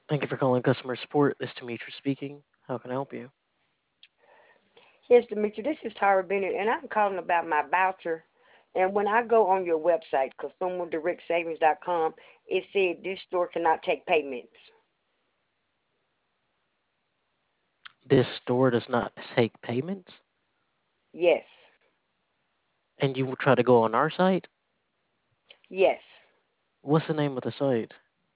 Thank you for calling customer support. This is Demetrius speaking. How can I help you? Yes, Demetri, this is Tara Bennett, and I'm calling about my voucher. And when I go on your website, consumerdirectsavings.com, it said this store cannot take payments. This store does not take payments, Yes, and you will try to go on our site. yes. What's the name of the site?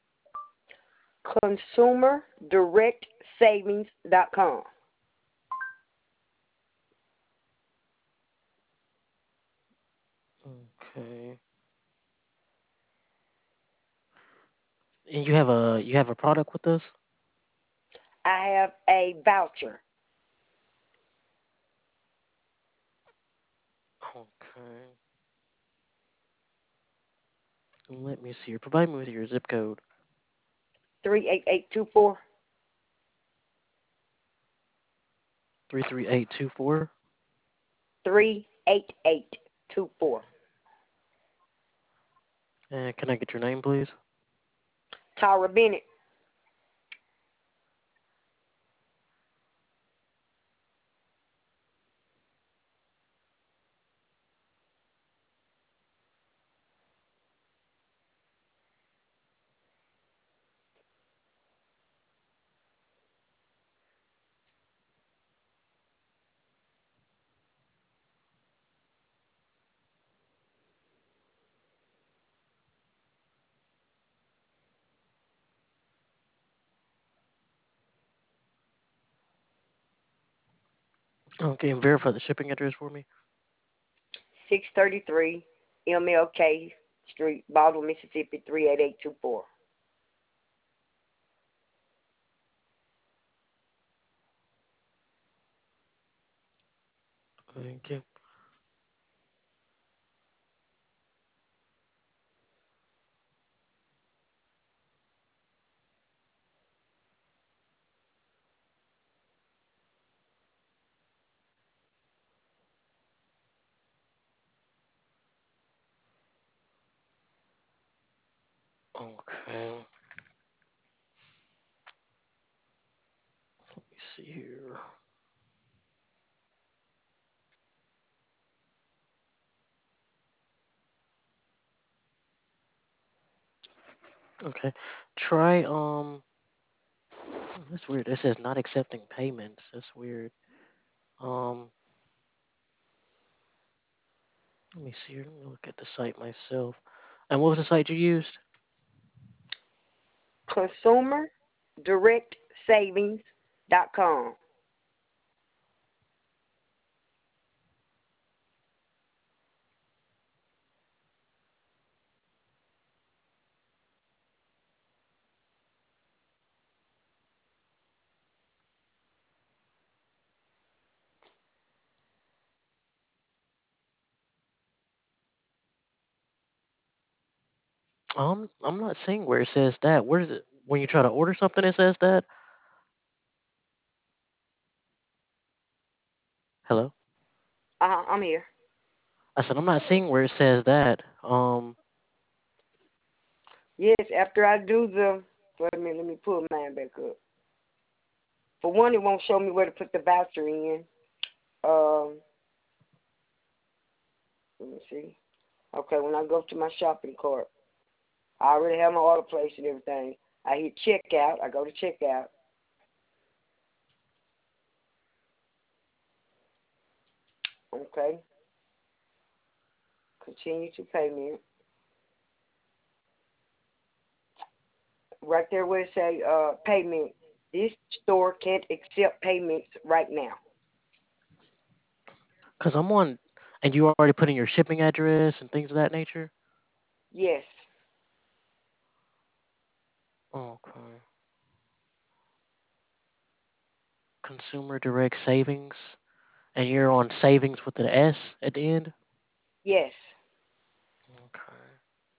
Consumerdirectsavings.com. Okay. And you have a product with us? I have a voucher. Okay. Let me see. Provide me with your zip code. 38824. 33824. 38824. And can I get your name, please? Tara Bennett. Okay, and verify the shipping address for me. 633 MLK Street, Baldwin, Mississippi, 38824. Thank you. Okay. Let me see here. Okay. Try That's weird. It says not accepting payments. That's weird. Um, Let me see here. Let me look at the site myself. And what was the site you used? ConsumerDirectSavings.com. I'm not seeing where it says that. Where is it? When you try to order something, it says that. Hello. I'm here. I said I'm not seeing where it says that. Yes, after I do the, wait a minute, let me pull mine back up. For one, it won't show me where to put the voucher in. Um, Let me see. Okay, when I go to my shopping cart, I already have my order placed and everything. I hit checkout. I go to checkout. Okay, continue to payment. Right there where it say payment. This store can't accept payments right now. Cause I'm on, and you already put in your shipping address and things of that nature. Yes, Okay. Consumer Direct Savings, and you're on savings with an S at the end. yes. Okay.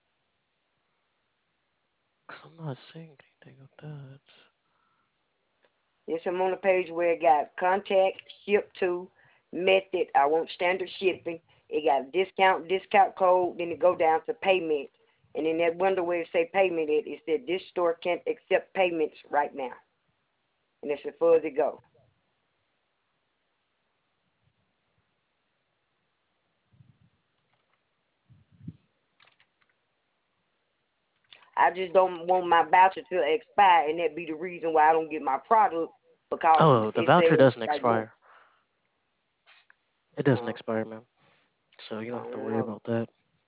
Cause I'm not seeing anything of that. Yes, I'm on the page where it got contact, ship to, method. I want standard shipping. It got discount code. Then it go down to payment. And in that window where it say payment, it said this store can't accept payments right now. And it's as far as it go. I just don't want my voucher to expire, and that be the reason why I don't get my product because Oh, the it voucher says doesn't right there. expire. It doesn't Uh, expire, man. So you I don't have to don't worry know. about that.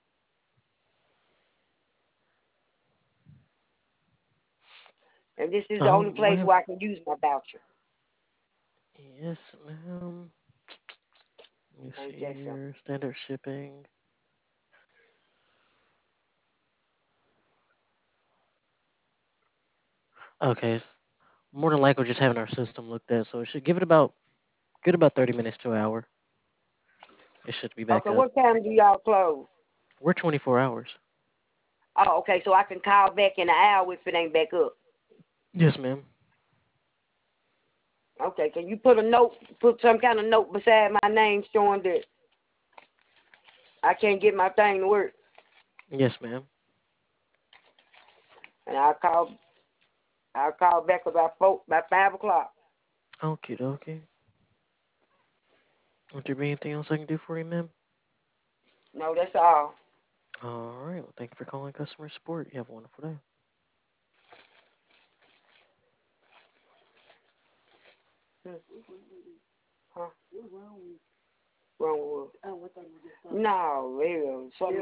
And this is the only What place have? where I can use my voucher. Yes, ma'am. Let me Ain't see that something? here. Standard shipping. Okay, more than likely just having our system looked at, so it should give it about good about 30 minutes to an hour. It should be back Okay, up. what time do y'all close? We're 24 hours. Oh, okay, so I can call back in an hour if it ain't back up. Yes, ma'am. Okay, can you put some kind of note beside my name showing that I can't get my thing to work? Yes, ma'am. And I'll call back about 5 o'clock. Okie dokie. Would there be anything else I can do for you, ma'am? No, that's all. All right. Well, thank you for calling customer support. You have a wonderful day. Huh? Wrong with? No, hell, something